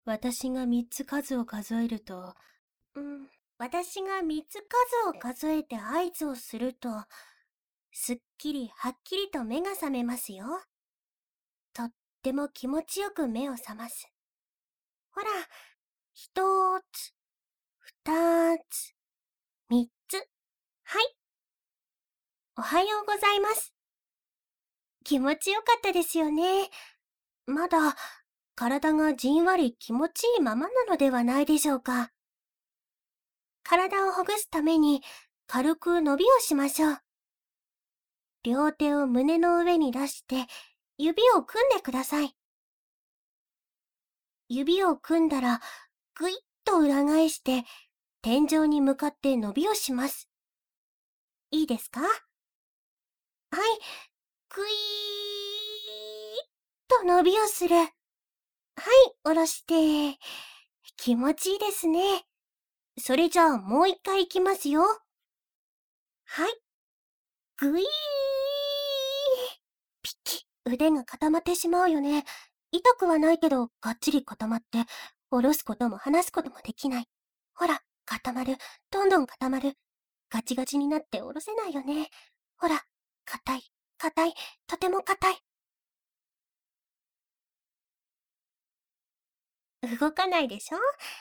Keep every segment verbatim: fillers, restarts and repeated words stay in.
私が三つ数を数えると、うん、私が三つ数を数えて合図をすると、すっきりはっきりと目が覚めますよ。とっても気持ちよく目を覚ます。ほら、一つ、二つ、三つ。はい。おはようございます。気持ちよかったですよね。まだ、体がじんわり気持ちいいままなのではないでしょうか。体をほぐすために、軽く伸びをしましょう。両手を胸の上に出して、指を組んでください。指を組んだら、ぐいっと裏返して、天井に向かって伸びをします。いいですか？はい、ぐいーっと伸びをする。はい、下ろして。気持ちいいですね。それじゃあもう一回いきますよ。はい、ぐいー。ピキ、腕が固まってしまうよね。痛くはないけど、がっちり固まって、下ろすことも離すこともできない。ほら、固まる。どんどん固まる。ガチガチになって下ろせないよね。ほら、硬い、硬い、とても硬い。動かないでしょ？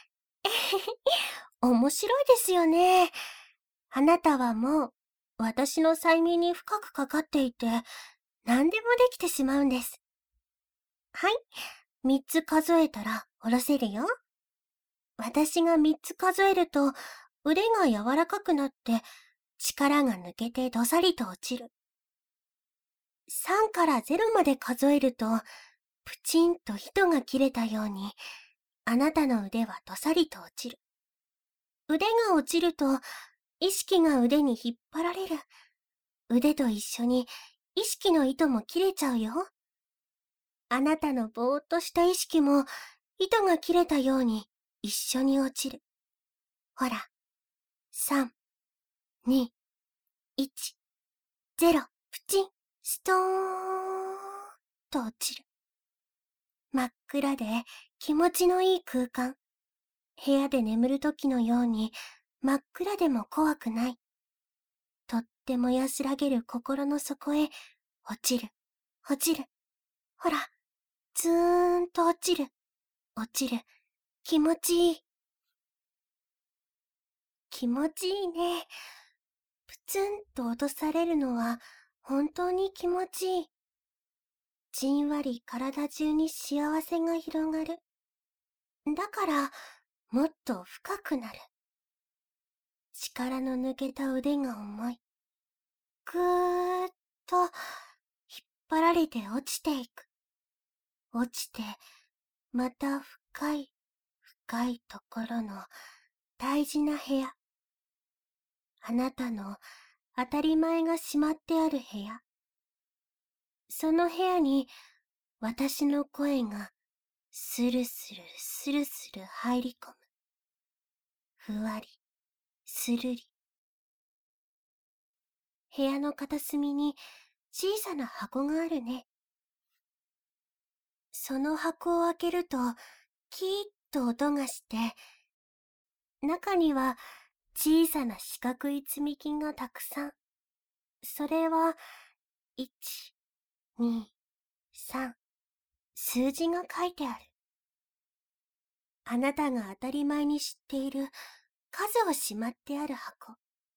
面白いですよね。あなたはもう、私の催眠に深くかかっていて、何でもできてしまうんです。はい、三つ数えたら下ろせるよ。私が三つ数えると、腕が柔らかくなって、力が抜けてどさりと落ちる。三からゼロまで数えると、プチンと糸が切れたように、あなたの腕はどさりと落ちる。腕が落ちると、意識が腕に引っ張られる。腕と一緒に意識の糸も切れちゃうよ。あなたのぼーっとした意識も、糸が切れたように一緒に落ちる。ほら、三、二、一、ゼロ、プチン、ストーンと落ちる。真っ暗で気持ちのいい空間。部屋で眠る時のように真っ暗でも怖くない。とっても安らげる心の底へ落ちる、落ちる。ほら、ずーんと落ちる、落ちる。気持ちいい。気持ちいいね。プツンと落とされるのは本当に気持ちいい。じんわり体中に幸せが広がる。だから、もっと深くなる。力の抜けた腕が重い。ぐーっと引っ張られて落ちていく。落ちて、また深い、深いところの大事な部屋。あなたの当たり前がしまってある部屋。その部屋に私の声がスルスルスルスル入り込む。ふわり、するり。部屋の片隅に小さな箱があるね。その箱を開けると、キーッと音がして、中には小さな四角い積み木がたくさん。それは、いち、に、さん、数字が書いてある。あなたが当たり前に知っている数をしまってある箱。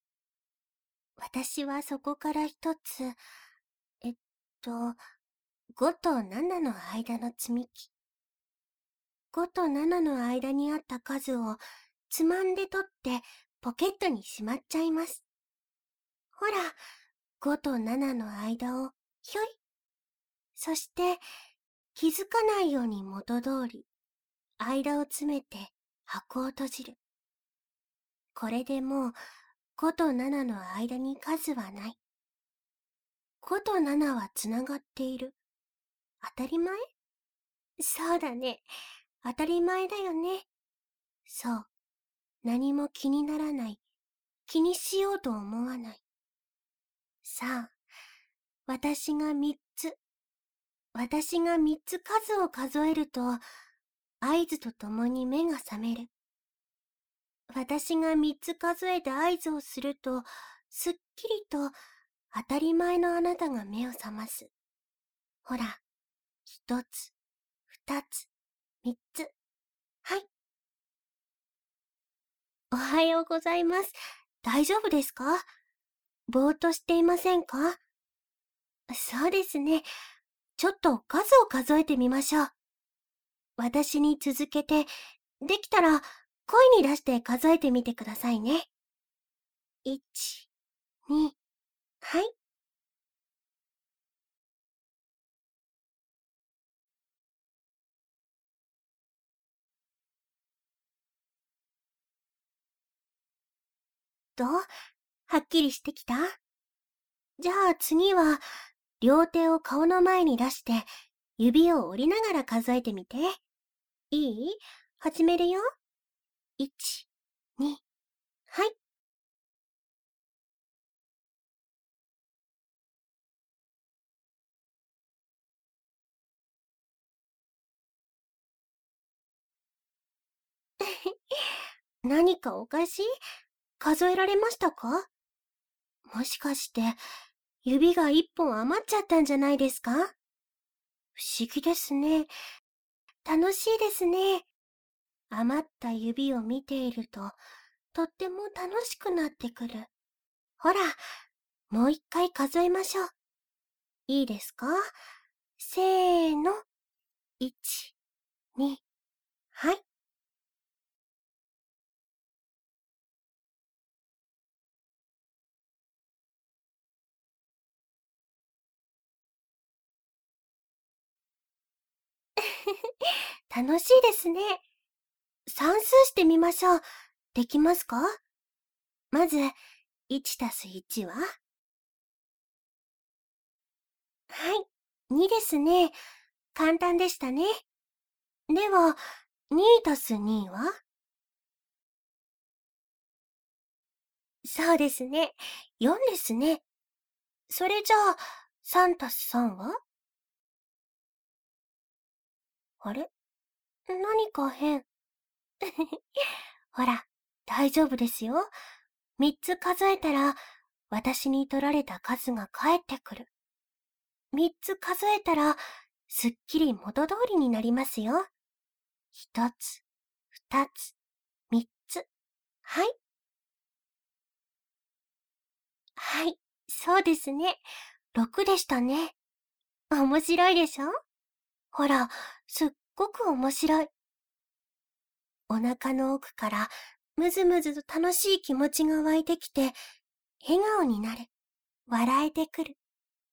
私はそこから一つ、えっと、ごとななの間の積み木。ごとななの間にあった数をつまんで取ってポケットにしまっちゃいます。ほら、ごとななの間をひょい。そして気づかないように元通り間を詰めて箱を閉じる。これでもうごとななの間に数はない。ごとななはつながっている。当たり前？そうだね。当たり前だよね。そう。何も気にならない。気にしようと思わない。さあ、私が三つ、私が三つ数を数えると、 合図とともに目が覚める。私が三つ数えて合図をすると、すっきりと当たり前のあなたが目を覚ます。ほら、一つ、二つ、三つ。はい。おはようございます。大丈夫ですか？ぼーっとしていませんか？そうですね。ちょっと数を数えてみましょう。私に続けて、できたら声に出して数えてみてくださいね。いち、に、はい。どう？はっきりしてきた？じゃあ次は、両手を顔の前に出して、指を折りながら数えてみて。いい？始めるよ。いち、に、はい。何かおかしい？数えられましたか？もしかして、指が一本余っちゃったんじゃないですか？不思議ですね。楽しいですね。余った指を見ていると、とっても楽しくなってくる。ほら、もう一回数えましょう。いいですか？せーの。いち、に、はい。楽しいですね。算数してみましょう。できますか？まず、いちたすいちは？はい、にですね。簡単でしたね。では、にたすには？そうですね。よんですね。それじゃあ、さんたすさんは？あれ？何か変。ほら、大丈夫ですよ。みっつ数えたら、私に取られた数が返ってくる。みっつ数えたら、すっきり元通りになりますよ。ひとつ、ふたつ、みっつ。はい。はい。そうですね。ろくでしたね。面白いでしょ？ほら、すっごく面白い。お腹の奥からむずむずと楽しい気持ちが湧いてきて、笑顔になる。笑えてくる。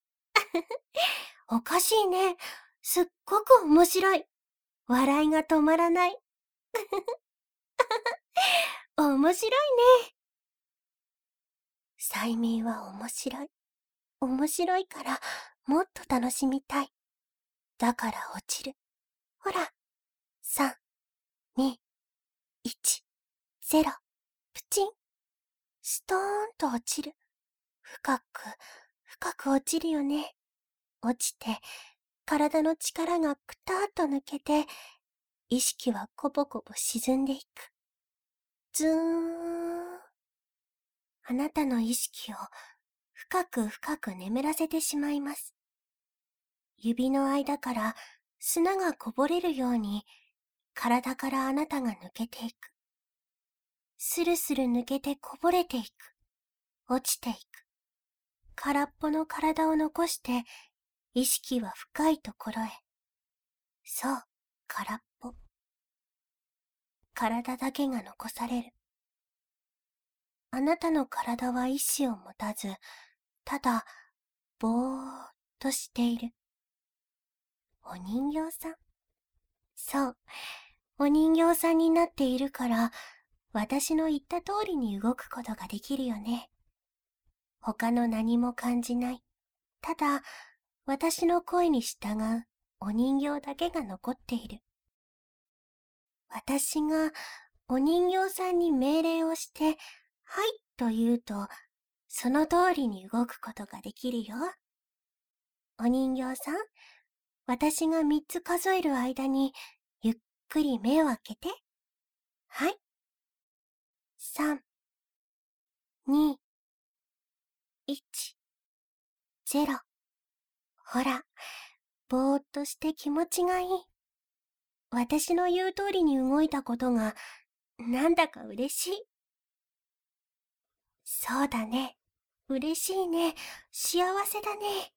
おかしいね。すっごく面白い。笑いが止まらない。面白いね。催眠は面白い。面白いから、もっと楽しみたい。だから落ちる。ほら、さん、に、いち、ゼロ、プチン。ストーンと落ちる。深く、深く落ちるよね。落ちて、体の力がくたーっと抜けて、意識はコボコボ沈んでいく。ずーん。あなたの意識を深く深く眠らせてしまいます。指の間から砂がこぼれるように、体からあなたが抜けていく。スルスル抜けてこぼれていく。落ちていく。空っぽの体を残して、意識は深いところへ。そう、空っぽ。体だけが残される。あなたの体は意志を持たず、ただ、ぼーっとしている。お人形さん。そう、お人形さんになっているから、私の言った通りに動くことができるよね。他の何も感じない。ただ、私の声に従うお人形だけが残っている。私がお人形さんに命令をして、はいと言うと、その通りに動くことができるよ。お人形さん、私が三つ数える間に、ゆっくり目を開けて。はい。さん、に、いち、ゼロ。ほら、ぼーっとして気持ちがいい。私の言う通りに動いたことが、なんだか嬉しい。そうだね。嬉しいね。幸せだね。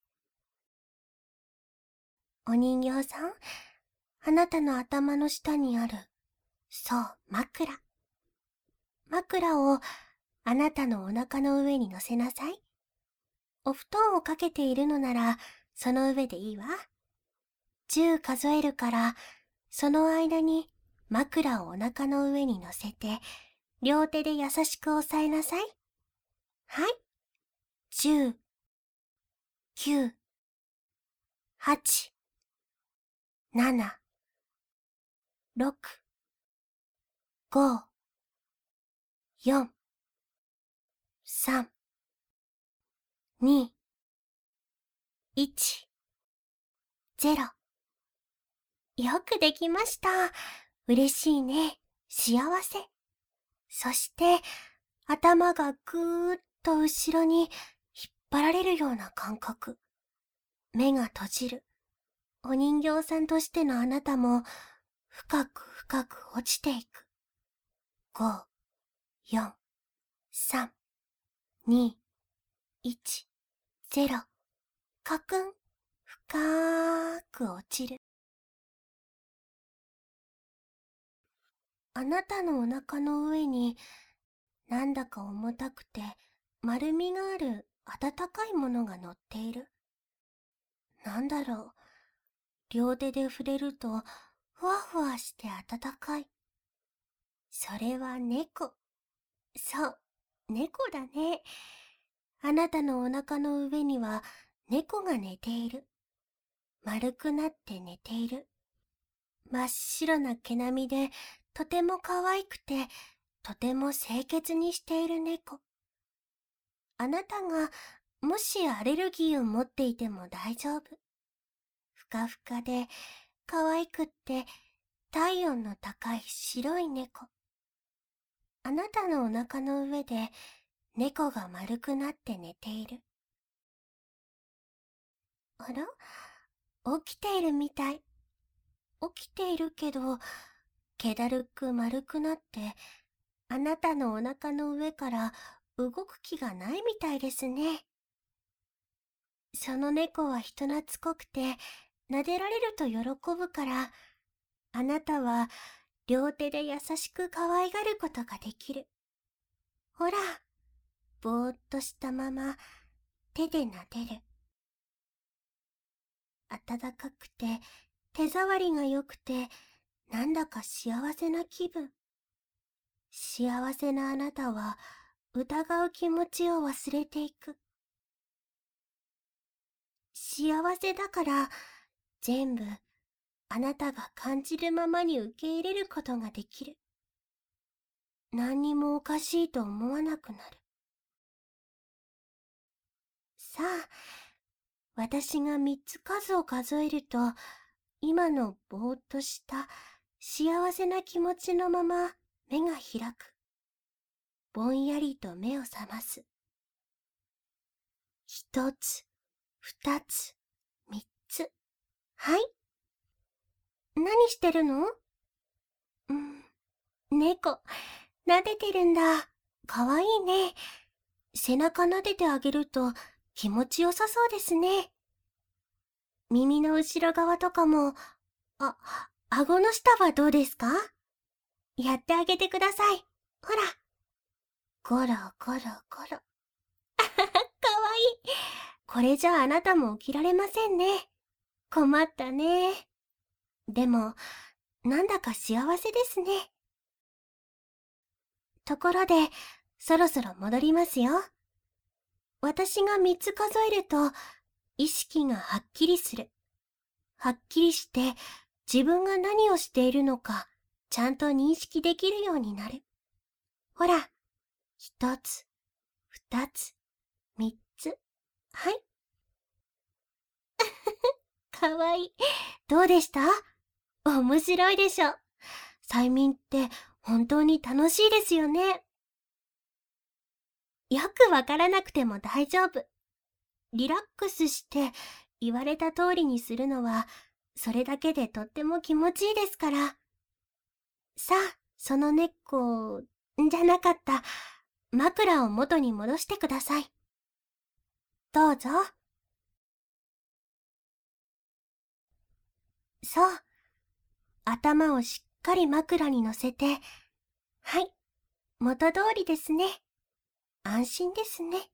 お人形さん、あなたの頭の下にある、そう、枕。枕をあなたのお腹の上に乗せなさい。お布団をかけているのなら、その上でいいわ。じゅう数えるから、その間に枕をお腹の上に乗せて、両手で優しく押さえなさい。はい。じゅう、きゅう、はち、なな、ろく、ご、よん、さん、に、いち、ゼロ。よくできました。嬉しいね。幸せ。そして、頭がぐーっと後ろに引っ張られるような感覚。目が閉じる。お人形さんとしてのあなたも、深く深く落ちていく。ご、よん、さん、に、いち、ゼロ。カクン。深ーく落ちる。あなたのお腹の上に、なんだか重たくて丸みがある温かいものが乗っている。なんだろう。両手で触れるとふわふわして温かい。それは猫。そう、猫だね。あなたのお腹の上には猫が寝ている。丸くなって寝ている。真っ白な毛並みでとても可愛くてとても清潔にしている猫。あなたがもしアレルギーを持っていても大丈夫。ふかふかで可愛くって体温の高い白い猫。あなたのお腹の上で猫が丸くなって寝ている。あら？起きているみたい。起きているけど、気だるく丸くなって、あなたのお腹の上から動く気がないみたいですね。その猫は人懐っこくて、撫でられると喜ぶから、あなたは両手で優しく可愛がることができる。ほら、ぼーっとしたまま手で撫でる。暖かくて手触りが良くて、なんだか幸せな気分。幸せなあなたは疑う気持ちを忘れていく。幸せだから全部あなたが感じるままに受け入れることができる。何にもおかしいと思わなくなる。さあ、私が三つ数を数えると、今のぼーっとした幸せな気持ちのまま目が開く。ぼんやりと目を覚ます。一つ、二つ、三つ。はい。何してるの？うん、猫、撫でてるんだ。かわいいね。背中撫でてあげると気持ちよさそうですね。耳の後ろ側とかも、あ、顎の下はどうですか？やってあげてください。ほら。ゴロゴロゴロ。あはは、かわいい。これじゃああなたも起きられませんね。困ったね。でも、なんだか幸せですね。ところで、そろそろ戻りますよ。私が三つ数えると、意識がはっきりする。はっきりして、自分が何をしているのか、ちゃんと認識できるようになる。ほら、一つ、二つ、三つ。はい。かわいい。どうでした？面白いでしょ。 催眠って本当に楽しいですよね。よくわからなくても大丈夫。リラックスして言われた通りにするのは、それだけでとっても気持ちいいですから。さあ、その猫、じゃなかった。枕を元に戻してください。どうぞ。そう。頭をしっかり枕に乗せて。はい。元通りですね。安心ですね。